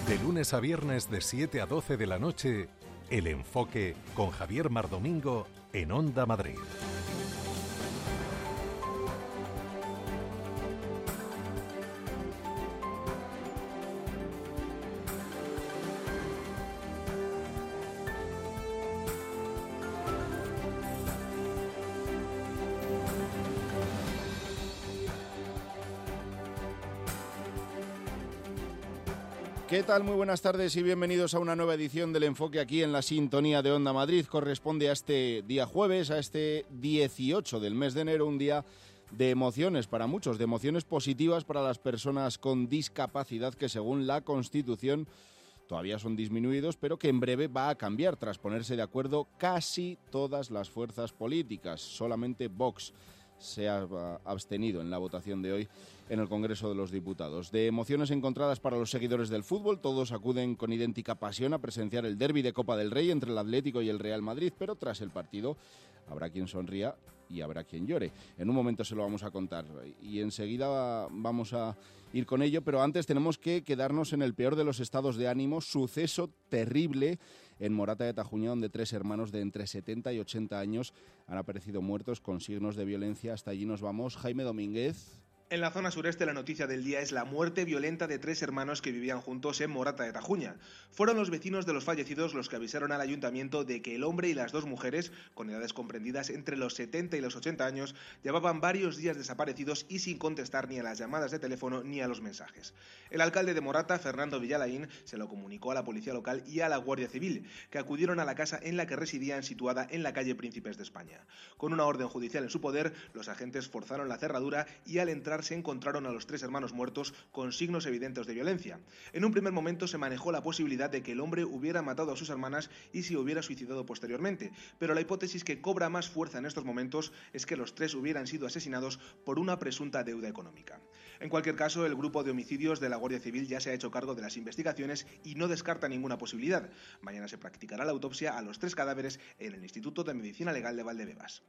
De lunes a viernes de 7 a 12 de la noche, El Enfoque con Javier Mardomingo en Onda Madrid. ¿Qué tal? Muy buenas tardes y bienvenidos a una nueva edición del Enfoque aquí en la sintonía de Onda Madrid. Corresponde a este día jueves, a este 18 del mes de enero, un día de emociones para muchos, de emociones positivas para las personas con discapacidad que según la Constitución todavía son disminuidos, pero que en breve va a cambiar tras ponerse de acuerdo casi todas las fuerzas políticas. Solamente Vox se ha abstenido en la votación de hoy en el Congreso de los Diputados. De emociones encontradas para los seguidores del fútbol, todos acuden con idéntica pasión a presenciar el derbi de Copa del Rey entre el Atlético y el Real Madrid, pero tras el partido habrá quien sonría y habrá quien llore. En un momento se lo vamos a contar y enseguida vamos a ir con ello, pero antes tenemos que quedarnos en el peor de los estados de ánimo, suceso terrible en Morata de Tajuña, donde 3 hermanos de entre 70 y 80 años han aparecido muertos con signos de violencia. Hasta allí nos vamos. Jaime Domínguez. En la zona sureste, la noticia del día es la muerte violenta de 3 hermanos que vivían juntos en Morata de Tajuña. Fueron los vecinos de los fallecidos los que avisaron al ayuntamiento de que el hombre y las 2 mujeres, con edades comprendidas entre los 70 y los 80 años, llevaban varios días desaparecidos y sin contestar ni a las llamadas de teléfono ni a los mensajes. El alcalde de Morata, Fernando Villalain, se lo comunicó a la policía local y a la Guardia Civil, que acudieron a la casa en la que residían, situada en la calle Príncipes de España. Con una orden judicial en su poder, los agentes forzaron la cerradura y al entrar se encontraron a los 3 hermanos muertos con signos evidentes de violencia. En un primer momento se manejó la posibilidad de que el hombre hubiera matado a sus hermanas y se hubiera suicidado posteriormente, pero la hipótesis que cobra más fuerza en estos momentos es que los 3 hubieran sido asesinados por una presunta deuda económica. En cualquier caso, el grupo de homicidios de la Guardia Civil ya se ha hecho cargo de las investigaciones y no descarta ninguna posibilidad. Mañana se practicará la autopsia a los 3 cadáveres en el Instituto de Medicina Legal de Valdebebas.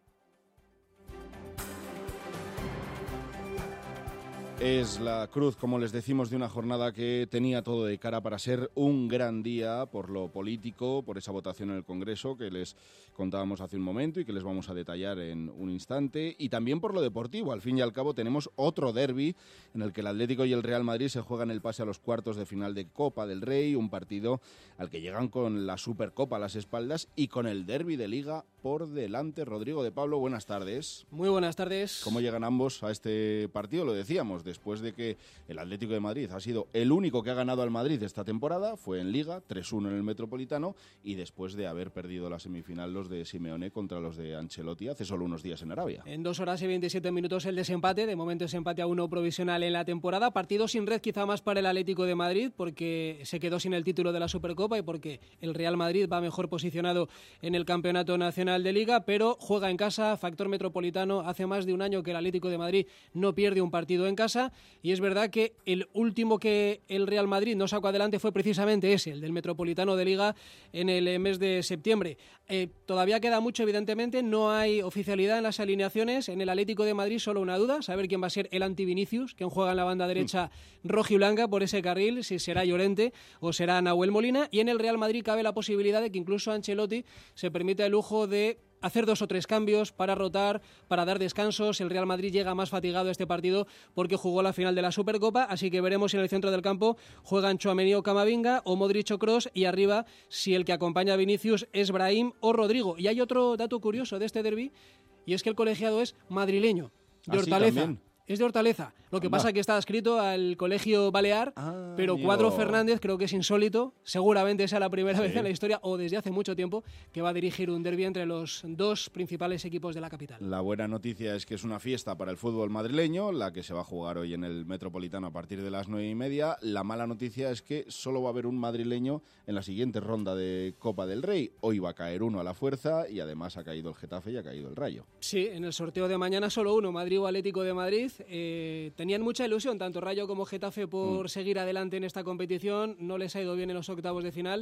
Es la cruz, como les decimos, de una jornada que tenía todo de cara para ser un gran día por lo político, por esa votación en el Congreso que les contábamos hace un momento y que les vamos a detallar en un instante, y también por lo deportivo. Al fin y al cabo tenemos otro derbi en el que el Atlético y el Real Madrid se juegan el pase a los cuartos de final de Copa del Rey, un partido al que llegan con la Supercopa a las espaldas y con el derbi de Liga por delante. Rodrigo de Pablo, buenas tardes. Muy buenas tardes. ¿Cómo llegan ambos a este partido? Lo decíamos, después de que el Atlético de Madrid ha sido el único que ha ganado al Madrid esta temporada, fue en Liga, 3-1 en el Metropolitano, y después de haber perdido la semifinal los de Simeone contra los de Ancelotti hace solo unos días en Arabia. En 2 horas y 27 minutos el desempate, de momento es empate a 1 provisional en la temporada, partido sin red quizá más para el Atlético de Madrid, porque se quedó sin el título de la Supercopa y porque el Real Madrid va mejor posicionado en el Campeonato Nacional de Liga, pero juega en casa, factor metropolitano. Hace más de un año que el Atlético de Madrid no pierde un partido en casa, y es verdad que el último que el Real Madrid no sacó adelante fue precisamente ese, el del Metropolitano de Liga en el mes de septiembre. Todavía queda mucho, evidentemente, no hay oficialidad en las alineaciones. En el Atlético de Madrid solo una duda, saber quién va a ser el anti-Vinicius, quién juega en la banda derecha rojiblanca por ese carril, si será Llorente o será Nahuel Molina, y en el Real Madrid cabe la posibilidad de que incluso Ancelotti se permita el lujo de hacer 2 o 3 cambios para rotar, para dar descansos. El Real Madrid llega más fatigado a este partido porque jugó la final de la Supercopa, así que veremos si en el centro del campo juegan Tchouaméni o Camavinga o Modric o Kroos, y arriba si el que acompaña a Vinicius es Brahim o Rodrigo. Y hay otro dato curioso de este derbi, y es que el colegiado es madrileño, de Hortaleza. ¿Sí, es de Hortaleza. Lo que pasa es que está adscrito al Colegio Balear, pero amigo. Cuadro Fernández creo que es insólito. Seguramente sea la primera vez en la historia, o desde hace mucho tiempo, que va a dirigir un derbi entre los dos principales equipos de la capital. La buena noticia es que es una fiesta para el fútbol madrileño, la que se va a jugar hoy en el Metropolitano a partir de las 9:30. La mala noticia es que solo va a haber un madrileño en la siguiente ronda de Copa del Rey. Hoy va a caer uno a la fuerza y además ha caído el Getafe y ha caído el Rayo. Sí, en el sorteo de mañana solo uno, Madrid o Atlético de Madrid. Tenían mucha ilusión, tanto Rayo como Getafe, por seguir adelante en esta competición. No les ha ido bien en los octavos de final.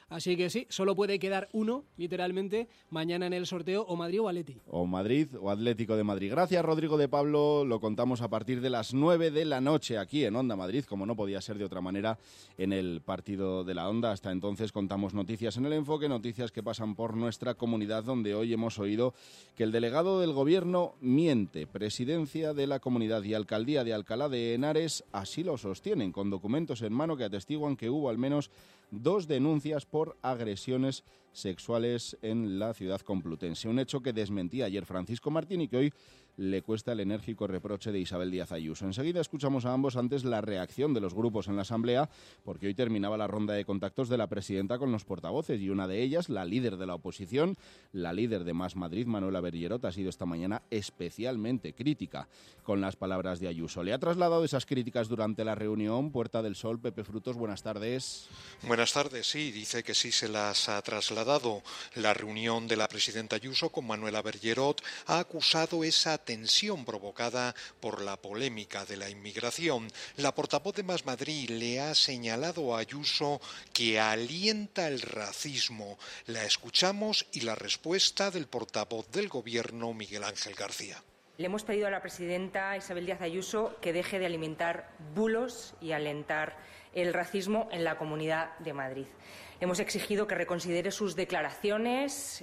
Así que sí, solo puede quedar uno, literalmente, mañana en el sorteo, o Madrid o Atleti. O Madrid o Atlético de Madrid. Gracias, Rodrigo de Pablo. Lo contamos a partir de las 9 de la noche aquí en Onda Madrid, como no podía ser de otra manera en el partido de la Onda. Hasta entonces contamos noticias en el enfoque, noticias que pasan por nuestra comunidad, donde hoy hemos oído que el delegado del Gobierno miente. Presidencia de la Comunidad y Alcaldía de Alcalá de Henares así lo sostienen, con documentos en mano que atestiguan que hubo al menos 2 denuncias por agresiones sexuales en la ciudad complutense. Un hecho que desmentía ayer Francisco Martín y que hoy le cuesta el enérgico reproche de Isabel Díaz Ayuso. Enseguida escuchamos a ambos, antes la reacción de los grupos en la Asamblea, porque hoy terminaba la ronda de contactos de la presidenta con los portavoces y una de ellas, la líder de la oposición, la líder de Más Madrid, Manuela Bergerot, ha sido esta mañana especialmente crítica con las palabras de Ayuso. Le ha trasladado esas críticas durante la reunión. Puerta del Sol, Pepe Frutos, buenas tardes. Buenas tardes, sí, dice que sí se las ha trasladado. La reunión de la presidenta Ayuso con Manuela Bergerot ha acusado esa tensión provocada por la polémica de la inmigración. La portavoz de Más Madrid le ha señalado a Ayuso que alienta el racismo. La escuchamos y la respuesta del portavoz del Gobierno, Miguel Ángel García. Le hemos pedido a la presidenta Isabel Díaz Ayuso que deje de alimentar bulos y alentar el racismo en la Comunidad de Madrid. Hemos exigido que reconsidere sus declaraciones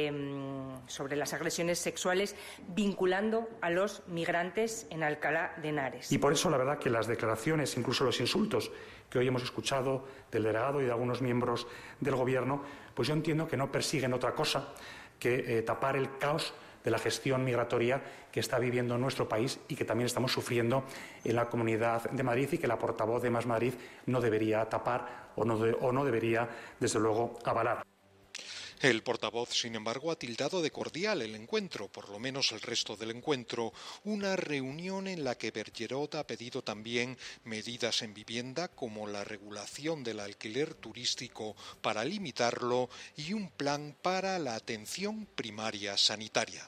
sobre las agresiones sexuales vinculando a los migrantes en Alcalá de Henares. Y por eso la verdad que las declaraciones, incluso los insultos que hoy hemos escuchado del delegado y de algunos miembros del Gobierno, pues yo entiendo que no persiguen otra cosa que tapar el caos de la gestión migratoria que está viviendo nuestro país y que también estamos sufriendo en la Comunidad de Madrid y que la portavoz de Más Madrid no debería tapar o no debería, desde luego, avalar. El portavoz, sin embargo, ha tildado de cordial el encuentro, por lo menos el resto del encuentro, una reunión en la que Bergerot ha pedido también medidas en vivienda como la regulación del alquiler turístico para limitarlo y un plan para la atención primaria sanitaria.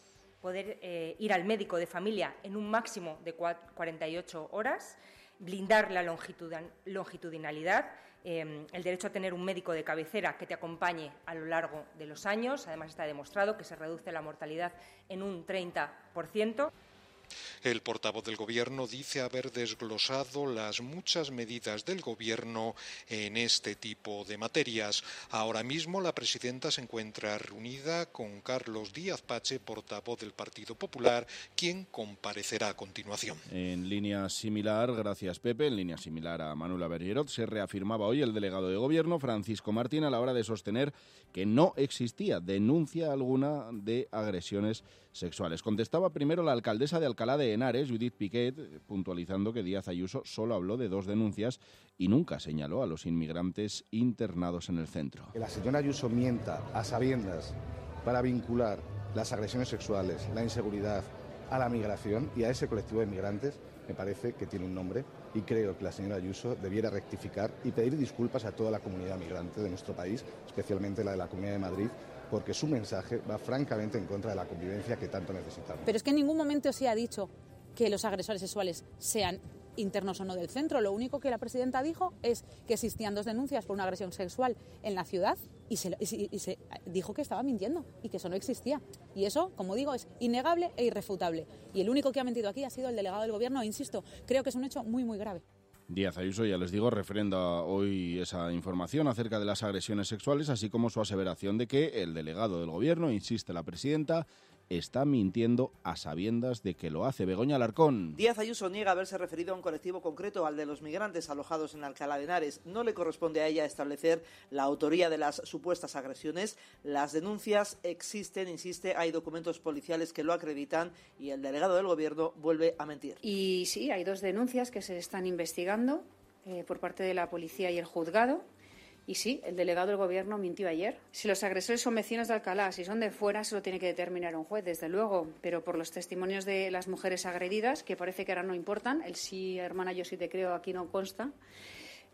Poder ir al médico de familia en un máximo de 48 horas, blindar la longitudinalidad, el derecho a tener un médico de cabecera que te acompañe a lo largo de los años. Además, está demostrado que se reduce la mortalidad en un 30%. El portavoz del Gobierno dice haber desglosado las muchas medidas del Gobierno en este tipo de materias. Ahora mismo la presidenta se encuentra reunida con Carlos Díaz Pache, portavoz del Partido Popular, quien comparecerá a continuación. En línea similar, gracias Pepe, en línea similar a Manuela Bergerot, se reafirmaba hoy el delegado de Gobierno, Francisco Martín, a la hora de sostener que no existía denuncia alguna de agresiones sexuales. Contestaba primero la alcaldesa de Alcalá de Henares, Judith Piquet, puntualizando que Díaz Ayuso solo habló de 2 denuncias y nunca señaló a los inmigrantes internados en el centro. Que la señora Ayuso mienta a sabiendas para vincular las agresiones sexuales, la inseguridad a la migración y a ese colectivo de migrantes, me parece que tiene un nombre y creo que la señora Ayuso debiera rectificar y pedir disculpas a toda la comunidad migrante de nuestro país, especialmente la de la Comunidad de Madrid, porque su mensaje va francamente en contra de la convivencia que tanto necesitamos. Pero es que en ningún momento se ha dicho que los agresores sexuales sean internos o no del centro. Lo único que la presidenta dijo es que existían 2 denuncias por una agresión sexual en la ciudad y se dijo que estaba mintiendo y que eso no existía. Y eso, como digo, es innegable e irrefutable. Y el único que ha mentido aquí ha sido el delegado del Gobierno. E insisto, creo que es un hecho muy, muy grave. Díaz Ayuso, ya les digo, refrenda hoy esa información acerca de las agresiones sexuales, así como su aseveración de que el delegado del Gobierno, insiste la presidenta, está mintiendo a sabiendas de que lo hace. Begoña Alarcón. Díaz Ayuso niega haberse referido a un colectivo concreto, al de los migrantes alojados en Alcalá de Henares. No le corresponde a ella establecer la autoría de las supuestas agresiones. Las denuncias existen, insiste, hay documentos policiales que lo acreditan y el delegado del Gobierno vuelve a mentir. Y sí, hay 2 denuncias que se están investigando por parte de la policía y el juzgado. Y sí, el delegado del Gobierno mintió ayer. Si los agresores son vecinos de Alcalá, si son de fuera, se lo tiene que determinar un juez, desde luego. Pero por los testimonios de las mujeres agredidas, que parece que ahora no importan, el sí, hermana, yo sí te creo, aquí no consta,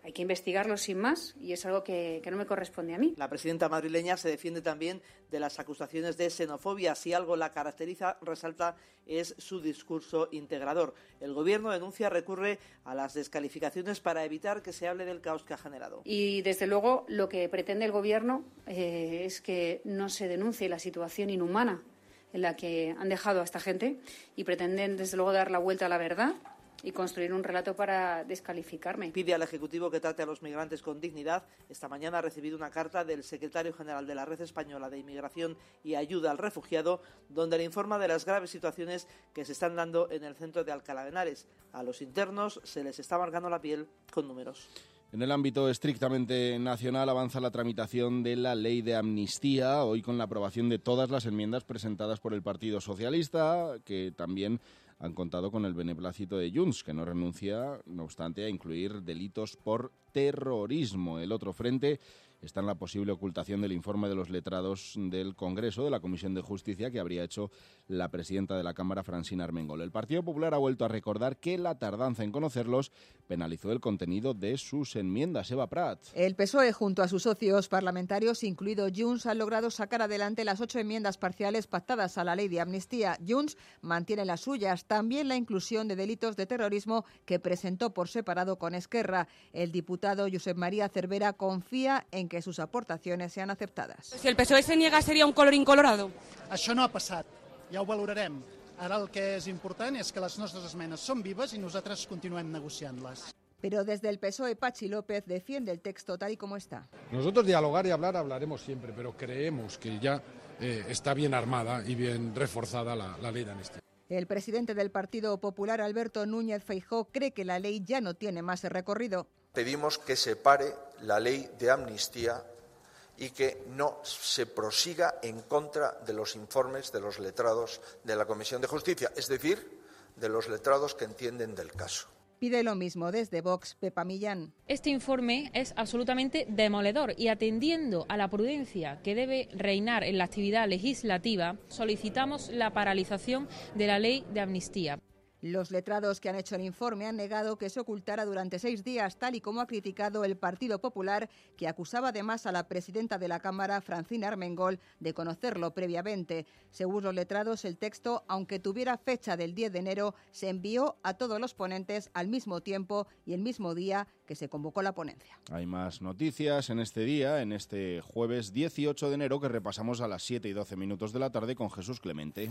Hay que investigarlo sin más y es algo que no me corresponde a mí. La presidenta madrileña se defiende también de las acusaciones de xenofobia. Si algo la caracteriza, resalta, es su discurso integrador. El Gobierno denuncia, recurre a las descalificaciones para evitar que se hable del caos que ha generado. Y desde luego lo que pretende el Gobierno es que no se denuncie la situación inhumana en la que han dejado a esta gente y pretenden desde luego dar la vuelta a la verdad y construir un relato para descalificarme. Pide al Ejecutivo que trate a los migrantes con dignidad. Esta mañana ha recibido una carta del secretario general de la Red Española de Inmigración y Ayuda al Refugiado, donde le informa de las graves situaciones que se están dando en el centro de Alcalá de Henares. A los internos se les está amargando la piel con números. En el ámbito estrictamente nacional avanza la tramitación de la ley de amnistía, hoy con la aprobación de todas las enmiendas presentadas por el Partido Socialista, que también han contado con el beneplácito de Junts, que no renuncia, no obstante, a incluir delitos por terrorismo. El otro frente está en la posible ocultación del informe de los letrados del Congreso, de la Comisión de Justicia, que habría hecho la presidenta de la Cámara, Francina Armengol. El Partido Popular ha vuelto a recordar que la tardanza en conocerlos penalizó el contenido de sus enmiendas. Eva Prat. El PSOE, junto a sus socios parlamentarios, incluido Junts, han logrado sacar adelante las 8 enmiendas parciales pactadas a la ley de amnistía. Junts mantiene las suyas, también la inclusión de delitos de terrorismo que presentó por separado con Esquerra. El diputado Josep María Cervera confía en que sus aportaciones sean aceptadas. Si el PSOE se niega, ¿sería un colorín colorado? Això no ha passat, ja ho valorarem. Ara el que és important és que les nostres esmenes són vives i nosaltres continuem negociant-les. Pero desde el PSOE, Pachi López defiende el texto tal y como está. Nosotros dialogar y hablar hablaremos siempre, pero creemos que ya está bien armada y bien reforzada la ley de amnistía. El presidente del Partido Popular, Alberto Núñez Feijóo, cree que la ley ya no tiene más recorrido. Pedimos que se pare la ley de amnistía y que no se prosiga en contra de los informes de los letrados de la Comisión de Justicia, es decir, de los letrados que entienden del caso. Pide lo mismo desde Vox, Pepa Millán. Este informe es absolutamente demoledor y atendiendo a la prudencia que debe reinar en la actividad legislativa, solicitamos la paralización de la ley de amnistía. Los letrados que han hecho el informe han negado que se ocultara durante 6 días, tal y como ha criticado el Partido Popular, que acusaba además a la presidenta de la Cámara, Francina Armengol, de conocerlo previamente. Según los letrados, el texto, aunque tuviera fecha del 10 de enero, se envió a todos los ponentes al mismo tiempo y el mismo día que se convocó la ponencia. Hay más noticias en este día, en este jueves 18 de enero, que repasamos a las 7 y 12 minutos de la tarde con Jesús Clemente.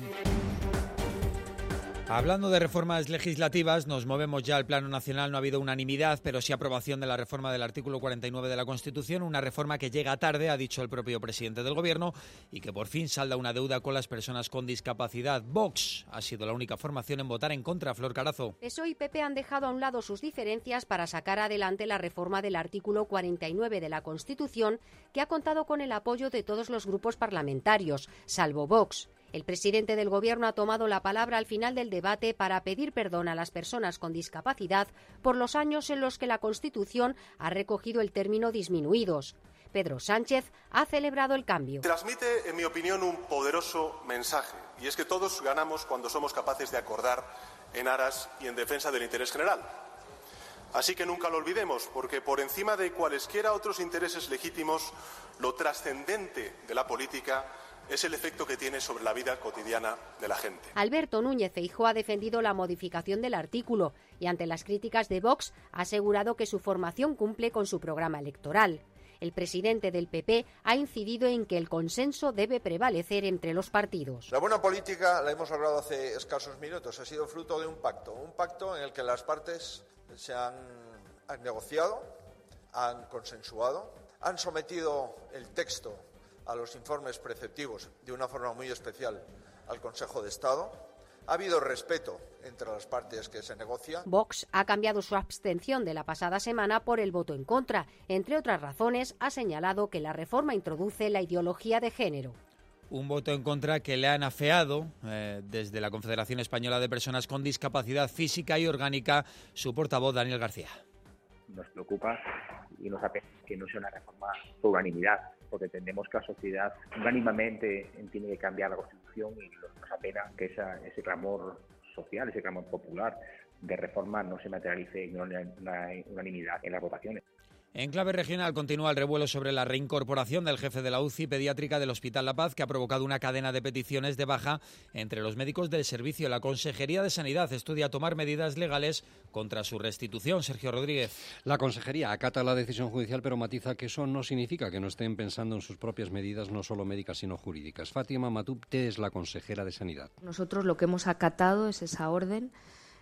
Hablando de reformas legislativas, nos movemos ya al plano nacional. No ha habido unanimidad, pero sí aprobación de la reforma del artículo 49 de la Constitución, una reforma que llega tarde, ha dicho el propio presidente del Gobierno, y que por fin salda una deuda con las personas con discapacidad. Vox ha sido la única formación en votar en contra. Flor Carazo. PSOE y PP han dejado a un lado sus diferencias para sacar adelante la reforma del artículo 49 de la Constitución, que ha contado con el apoyo de todos los grupos parlamentarios, salvo Vox. El presidente del Gobierno ha tomado la palabra al final del debate para pedir perdón a las personas con discapacidad por los años en los que la Constitución ha recogido el término disminuidos. Pedro Sánchez ha celebrado el cambio. Transmite, en mi opinión, un poderoso mensaje, y es que todos ganamos cuando somos capaces de acordar en aras y en defensa del interés general. Así que nunca lo olvidemos, porque por encima de cualesquiera otros intereses legítimos, lo trascendente de la política es el efecto que tiene sobre la vida cotidiana de la gente. Alberto Núñez Feijóo ha defendido la modificación del artículo y ante las críticas de Vox ha asegurado que su formación cumple con su programa electoral. El presidente del PP ha incidido en que el consenso debe prevalecer entre los partidos. La buena política la hemos logrado hace escasos minutos. Ha sido fruto de un pacto en el que las partes se han negociado, han consensuado, han sometido el texto a los informes preceptivos de una forma muy especial al Consejo de Estado. Ha habido respeto entre las partes que se negocian. Vox ha cambiado su abstención de la pasada semana por el voto en contra. Entre otras razones, ha señalado que la reforma introduce la ideología de género. Un voto en contra que le han afeado desde la Confederación Española de Personas con Discapacidad Física y Orgánica su portavoz Daniel García. Nos preocupa y nos apena que no sea una reforma por unanimidad, porque entendemos que la sociedad unánimamente tiene que cambiar la Constitución y nos apena que ese clamor social, ese clamor popular, de reforma no se materialice en una unanimidad en las votaciones. En clave regional continúa el revuelo sobre la reincorporación del jefe de la UCI pediátrica del Hospital La Paz, que ha provocado una cadena de peticiones de baja entre los médicos del servicio. La Consejería de Sanidad estudia tomar medidas legales contra su restitución. Sergio Rodríguez. La Consejería acata la decisión judicial, pero matiza que eso no significa que no estén pensando en sus propias medidas, no solo médicas, sino jurídicas. Fátima Matute es la consejera de Sanidad. Nosotros lo que hemos acatado es esa orden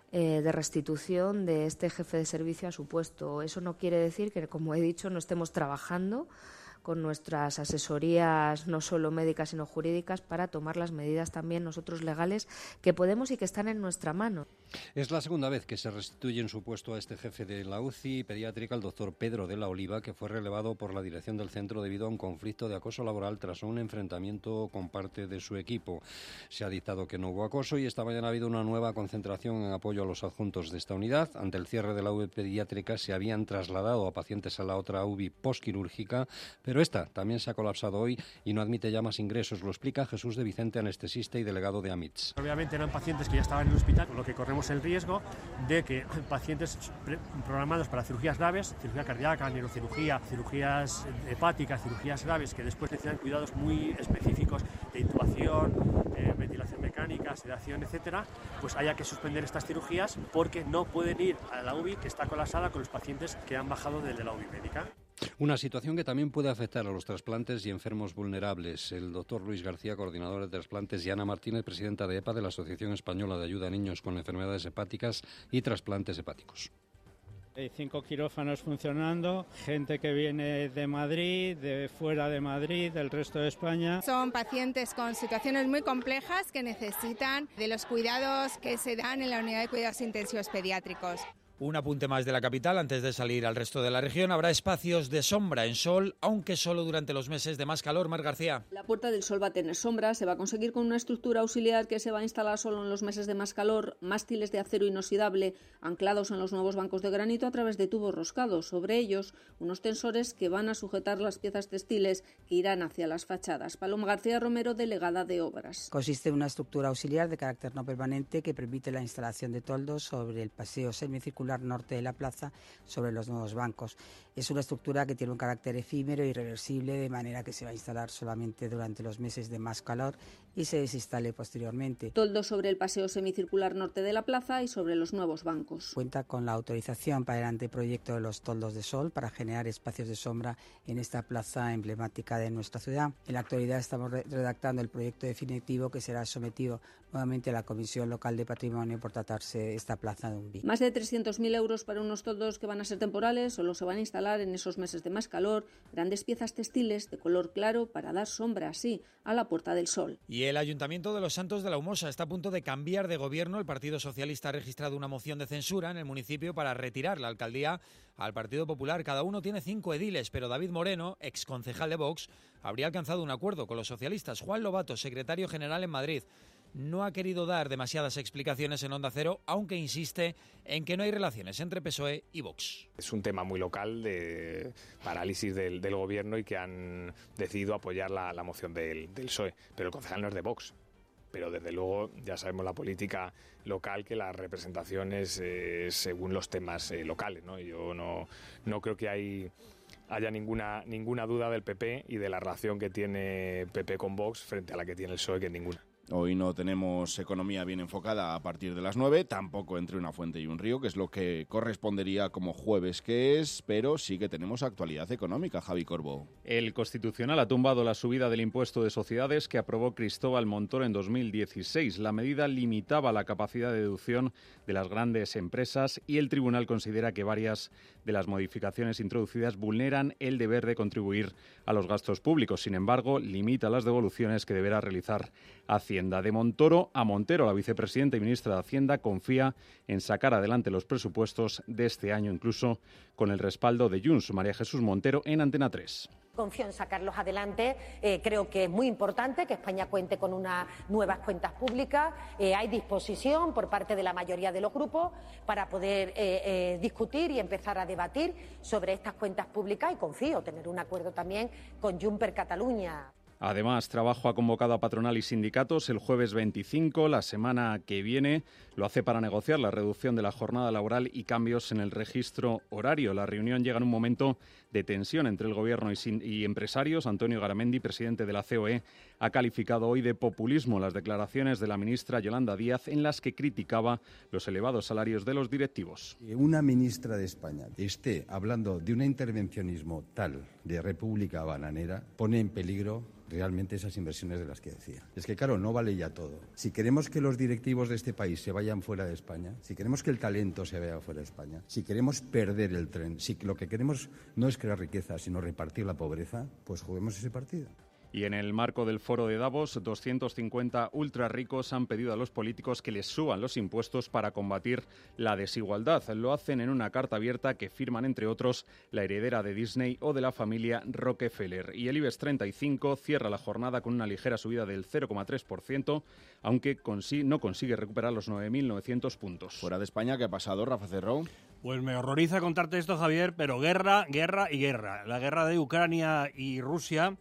de restitución de este jefe de servicio a su puesto. Eso no quiere decir que, como he dicho, no estemos trabajando con nuestras asesorías, no solo médicas, sino jurídicas, para tomar las medidas también nosotros legales que podemos y que están en nuestra mano. Es la segunda vez que se restituye en su puesto a este jefe de la UCI pediátrica, el doctor Pedro de la Oliva, que fue relevado por la dirección del centro debido a un conflicto de acoso laboral tras un enfrentamiento con parte de su equipo. Se ha dictado que no hubo acoso y esta mañana ha habido una nueva concentración en apoyo a los adjuntos de esta unidad. Ante el cierre de la UCI pediátrica se habían trasladado a pacientes a la otra UCI postquirúrgica, pero esta también se ha colapsado hoy y no admite ya más ingresos. Lo explica Jesús de Vicente, anestesista y delegado de AMITS. Obviamente eran pacientes que ya estaban en el hospital, con lo que corremos el riesgo de que pacientes programados para cirugías graves, cirugía cardíaca, neurocirugía, cirugías hepáticas, cirugías graves, que después necesitan cuidados muy específicos de intubación, ventilación mecánica, sedación, etcétera, pues haya que suspender estas cirugías porque no pueden ir a la UBI, que está colapsada, con los pacientes que han bajado de la UBI médica. Una situación que también puede afectar a los trasplantes y enfermos vulnerables. El doctor Luis García, coordinador de trasplantes, y Ana Martínez, presidenta de EPA, de la Asociación Española de Ayuda a Niños con Enfermedades Hepáticas y Trasplantes Hepáticos. Hay 5 quirófanos funcionando, gente que viene de Madrid, de fuera de Madrid, del resto de España. Son pacientes con situaciones muy complejas que necesitan de los cuidados que se dan en la unidad de cuidados intensivos pediátricos. Un apunte más de la capital antes de salir al resto de la región. Habrá espacios de sombra en Sol, aunque solo durante los meses de más calor. Mar García. La Puerta del Sol va a tener sombra. Se va a conseguir con una estructura auxiliar que se va a instalar solo en los meses de más calor. Mástiles de acero inoxidable anclados en los nuevos bancos de granito a través de tubos roscados. Sobre ellos, unos tensores que van a sujetar las piezas textiles que irán hacia las fachadas. Paloma García Romero, delegada de Obras. Consiste en una estructura auxiliar de carácter no permanente que permite la instalación de toldos sobre el paseo semicircular norte de la plaza, sobre los nuevos bancos. Es una estructura que tiene un carácter efímero y reversible, de manera que se va a instalar solamente durante los meses de más calor y se desinstale posteriormente. Toldos sobre el paseo semicircular norte de la plaza y sobre los nuevos bancos. Cuenta con la autorización para el anteproyecto de los toldos de sol para generar espacios de sombra en esta plaza emblemática de nuestra ciudad. En la actualidad estamos redactando el proyecto definitivo que será sometido nuevamente a la Comisión Local de Patrimonio por tratarse esta plaza de un BIC. Más de 300.000 euros para unos toldos que van a ser temporales. Solo se van a instalar en esos meses de más calor grandes piezas textiles de color claro para dar sombra así a la Puerta del Sol. Y el Ayuntamiento de Los Santos de la Humosa está a punto de cambiar de gobierno. El Partido Socialista ha registrado una moción de censura en el municipio para retirar la alcaldía al Partido Popular. Cada uno tiene 5 ediles, pero David Moreno, exconcejal de Vox, habría alcanzado un acuerdo con los socialistas. Juan Lobato, secretario general en Madrid, no ha querido dar demasiadas explicaciones en Onda Cero, aunque insiste en que no hay relaciones entre PSOE y Vox. Es un tema muy local de parálisis del gobierno y que han decidido apoyar la moción del PSOE, pero el concejal no es de Vox. Pero desde luego ya sabemos la política local, que la representación es según los temas locales, ¿no? Yo no creo que haya ninguna duda del PP y de la relación que tiene PP con Vox frente a la que tiene el PSOE, que es ninguna. Hoy no tenemos economía bien enfocada a partir de las 9, tampoco entre una fuente y un río, que es lo que correspondería como jueves que es, pero sí que tenemos actualidad económica. Javi Corbo. El Constitucional ha tumbado la subida del impuesto de sociedades que aprobó Cristóbal Montoro en 2016. La medida limitaba la capacidad de deducción de las grandes empresas y el Tribunal considera que varias de las modificaciones introducidas vulneran el deber de contribuir a los gastos públicos. Sin embargo, limita las devoluciones que deberá realizar Hacienda. De Montoro a Montero, la vicepresidenta y ministra de Hacienda confía en sacar adelante los presupuestos de este año, incluso con el respaldo de Junts. María Jesús Montero en Antena 3. Confío en sacarlos adelante. Creo que es muy importante que España cuente con unas nuevas cuentas públicas. Hay disposición por parte de la mayoría de los grupos para poder discutir y empezar a debatir sobre estas cuentas públicas, y confío tener un acuerdo también con Junts per Catalunya. Además, Trabajo ha convocado a patronal y sindicatos el jueves 25, la semana que viene. Lo hace para negociar la reducción de la jornada laboral y cambios en el registro horario. La reunión llega en un momento de tensión entre el Gobierno y empresarios. Antonio Garamendi, presidente de la COE, ha calificado hoy de populismo las declaraciones de la ministra Yolanda Díaz en las que criticaba los elevados salarios de los directivos. Que una ministra de España esté hablando de un intervencionismo tal de república bananera pone en peligro realmente esas inversiones de las que decía. Es que, claro, no vale ya todo. Si queremos que los directivos de este país se vayan fuera de España, si queremos que el talento se vaya fuera de España, si queremos perder el tren, si lo que queremos no es crear riqueza, sino repartir la pobreza, pues juguemos ese partido. Y en el marco del foro de Davos, 250 ultrarricos han pedido a los políticos que les suban los impuestos para combatir la desigualdad. Lo hacen en una carta abierta que firman, entre otros, la heredera de Disney o de la familia Rockefeller. Y el IBEX 35 cierra la jornada con una ligera subida del 0,3%, aunque no consigue recuperar los 9.900 puntos. Fuera de España, ¿qué ha pasado, Rafa Cerró? Pues me horroriza contarte esto, Javier, pero guerra y guerra. La guerra de Ucrania y Rusia,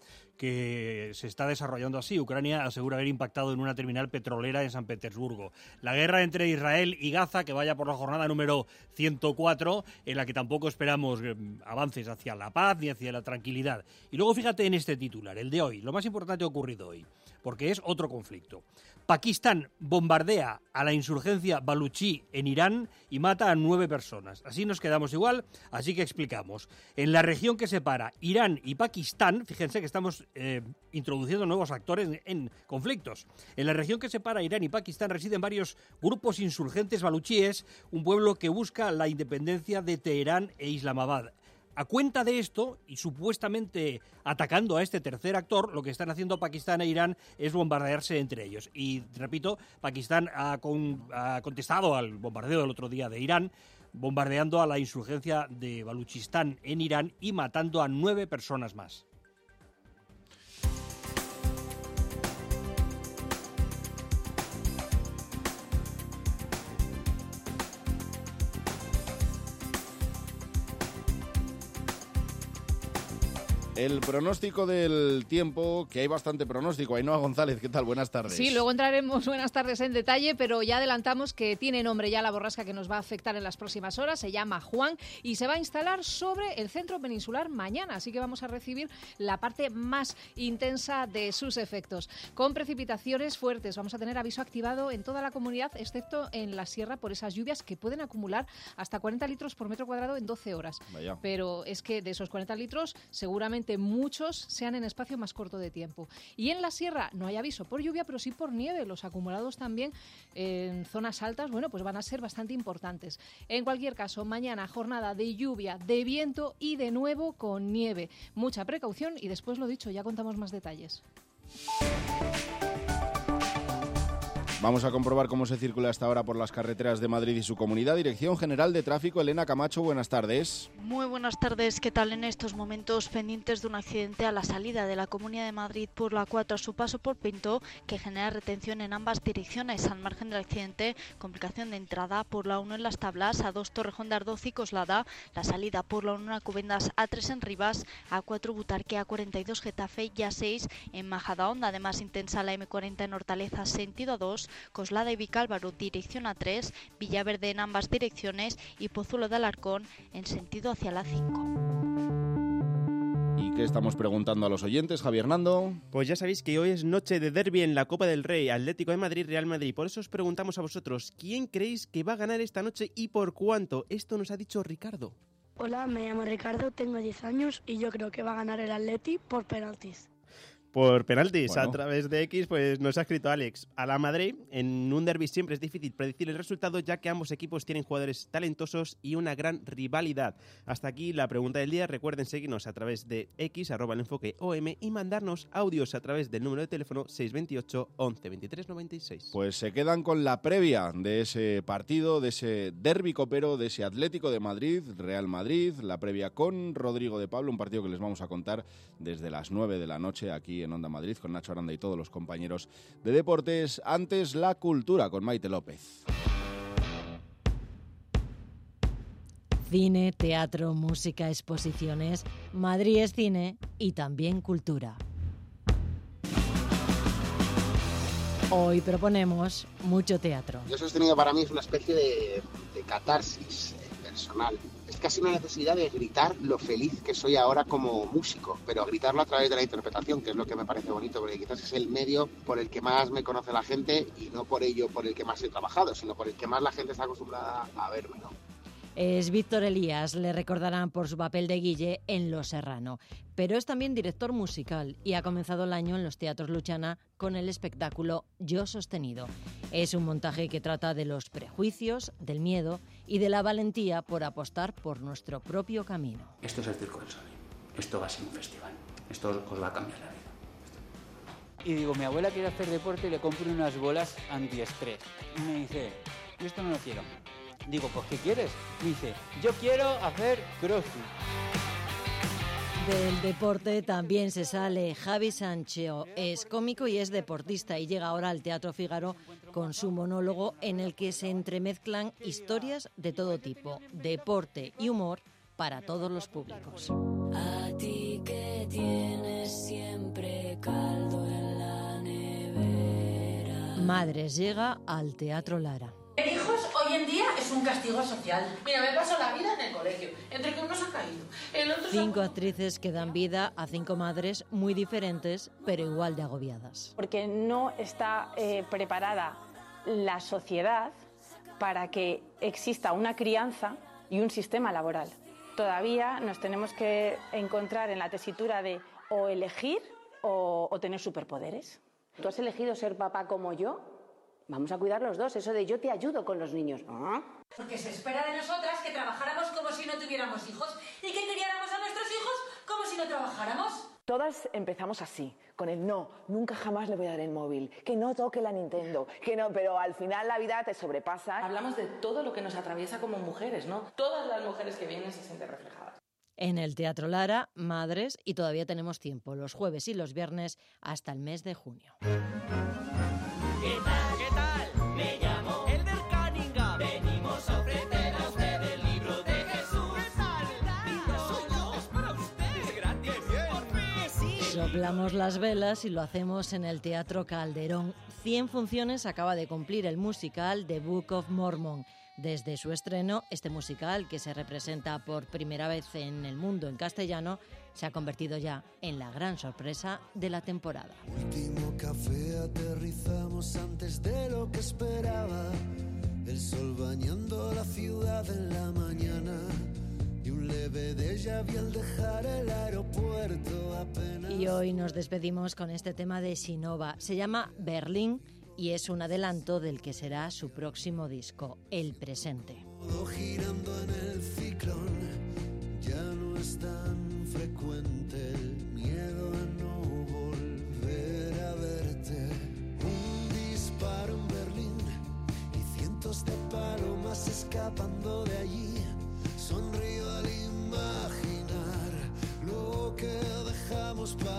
que se está desarrollando así. Ucrania asegura haber impactado en una terminal petrolera en San Petersburgo. La guerra entre Israel y Gaza, que vaya por la jornada número 104, en la que tampoco esperamos avances hacia la paz ni hacia la tranquilidad. Y luego fíjate en este titular, el de hoy, lo más importante ha ocurrido hoy, porque es otro conflicto. Pakistán bombardea a la insurgencia baluchí en Irán y mata a 9 personas. Así nos quedamos igual, así que explicamos. En la región que separa Irán y Pakistán, fíjense que estamos introduciendo nuevos actores en conflictos. En la región que separa Irán y Pakistán residen varios grupos insurgentes baluchíes, un pueblo que busca la independencia de Teherán e Islamabad. A cuenta de esto, y supuestamente atacando a este tercer actor, lo que están haciendo Pakistán e Irán es bombardearse entre ellos. Y, repito, Pakistán ha contestado al bombardeo del otro día de Irán, bombardeando a la insurgencia de Baluchistán en Irán y matando a 9 personas más. El pronóstico del tiempo, que hay bastante pronóstico. Ainhoa González, ¿qué tal? Buenas tardes. Sí, luego entraremos, buenas tardes, en detalle, pero ya adelantamos que tiene nombre ya la borrasca que nos va a afectar en las próximas horas. Se llama Juan y se va a instalar sobre el centro peninsular mañana, así que vamos a recibir la parte más intensa de sus efectos. Con precipitaciones fuertes, vamos a tener aviso activado en toda la comunidad, excepto en la sierra, por esas lluvias que pueden acumular hasta 40 litros por metro cuadrado en 12 horas. Vaya. Pero es que de esos 40 litros, seguramente muchos sean en espacio más corto de tiempo. Y en la sierra no hay aviso por lluvia, pero sí por nieve. Los acumulados también en zonas altas, bueno, pues van a ser bastante importantes. En cualquier caso, mañana jornada de lluvia, de viento y de nuevo con nieve. Mucha precaución y después, lo dicho, ya contamos más detalles. Vamos a comprobar cómo se circula hasta ahora por las carreteras de Madrid y su comunidad. Dirección General de Tráfico, Elena Camacho, buenas tardes. Muy buenas tardes. ¿Qué tal? En estos momentos pendientes de un accidente a la salida de la Comunidad de Madrid por la 4 a su paso por Pinto, que genera retención en ambas direcciones. Al margen del accidente, complicación de entrada por la 1 en Las Tablas, A2 Torrejón de Ardoz y Coslada, la salida por la 1 en Alcobendas, A3 en Rivas, A4 Butarque, A42 Getafe y A6 en Majadahonda. Además, intensa la M40 en Hortaleza, sentido A2, Coslada y Vicálvaro, dirección A3, Villaverde en ambas direcciones y Pozuelo de Alarcón en sentido hacia la 5. ¿Y qué estamos preguntando a los oyentes, Javier Nando? Pues ya sabéis que hoy es noche de derbi en la Copa del Rey, Atlético de Madrid, Real Madrid. Por eso os preguntamos a vosotros, ¿quién creéis que va a ganar esta noche y por cuánto? Esto nos ha dicho Ricardo. Hola, me llamo Ricardo, tengo 10 años y yo creo que va a ganar el Atleti por penaltis. Por penaltis, bueno. A través de X, pues nos ha escrito Alex. A la Madrid, en un derbi siempre es difícil predecir el resultado, ya que ambos equipos tienen jugadores talentosos y una gran rivalidad. Hasta aquí la pregunta del día. Recuerden seguirnos a través de X, @elenfoqueOM, y mandarnos audios a través del número de teléfono 628 11 23 96. Pues se quedan con la previa de ese partido, de ese derbi copero, de ese Atlético de Madrid, Real Madrid, la previa con Rodrigo de Pablo, un partido que les vamos a contar desde las 9 de la noche aquí en Onda Madrid, con Nacho Aranda y todos los compañeros de deportes. Antes, la cultura con Maite López. Cine, teatro, música, exposiciones. Madrid es cine y también cultura. Hoy proponemos mucho teatro. Yo he sostenido, para mí es una especie de catarsis personal. Es casi una necesidad de gritar lo feliz que soy ahora como músico, pero gritarlo a través de la interpretación, que es lo que me parece bonito, porque quizás es el medio por el que más me conoce la gente y no por ello por el que más he trabajado, sino por el que más la gente está acostumbrada a verme, ¿no? Es Víctor Elías, le recordarán por su papel de Guille en Los Serrano, pero es también director musical y ha comenzado el año en los Teatros Luchana con el espectáculo Yo Sostenido. Es un montaje que trata de los prejuicios, del miedo y de la valentía por apostar por nuestro propio camino. Esto es el Circo del Sol, esto va a ser un festival, esto os va a cambiar la vida. Y digo, mi abuela quiere hacer deporte y le compro unas bolas antiestrés. Y me dice, yo esto no lo quiero. Digo, pues ¿qué quieres? Me dice, yo quiero hacer crossfit. Del deporte también se sale Javi Sancho. Es cómico y es deportista y llega ahora al Teatro Fígaro con su monólogo en el que se entremezclan historias de todo tipo, deporte y humor para todos los públicos. A ti que tienes siempre caldo en la nevera. Madres llega al Teatro Lara. Tener hijos hoy en día es un castigo social. Mira, me paso la vida en el colegio, entre que uno se ha caído, el otro 5 actrices que dan vida a 5 madres muy diferentes, pero igual de agobiadas. Porque no está preparada la sociedad para que exista una crianza y un sistema laboral. Todavía nos tenemos que encontrar en la tesitura de o elegir o tener superpoderes. ¿Tú has elegido ser papá como yo? Vamos a cuidar los dos, eso de yo te ayudo con los niños. ¿Ah? Porque se espera de nosotras que trabajáramos como si no tuviéramos hijos y que criáramos a nuestros hijos como si no trabajáramos. Todas empezamos así, con el no, nunca jamás le voy a dar el móvil, que no toque la Nintendo, que no, pero al final la vida te sobrepasa. Hablamos de todo lo que nos atraviesa como mujeres, ¿no? Todas las mujeres que vienen se sienten reflejadas. En el Teatro Lara, Madres, y todavía tenemos tiempo, los jueves y los viernes hasta el mes de junio. ¿Qué tal? ¿Qué tal? Me llamo Elder Cunningham. Venimos a ofrecer a usted el libro de Jesús. ¿Qué tal? Soy yo. Es para usted. Es gratis. Por fin. Sí. Soplamos las velas y lo hacemos en el Teatro Calderón. 100 funciones acaba de cumplir el musical The Book of Mormon. Desde su estreno, este musical, que se representa por primera vez en el mundo en castellano, se ha convertido ya en la gran sorpresa de la temporada. Último café, aterrizamos antes de lo que esperaba. El sol bañando la ciudad en la mañana. Y un leve déjà vu al dejar el aeropuerto apenas. Y hoy nos despedimos con este tema de Sinova. Se llama Berlín y es un adelanto del que será su próximo disco, El Presente. Todo girando en el ciclón, ya no es tan frecuente el miedo a no volver a verte. Un disparo en Berlín y cientos de palomas escapando de allí. Sonrío al imaginar lo que dejamos para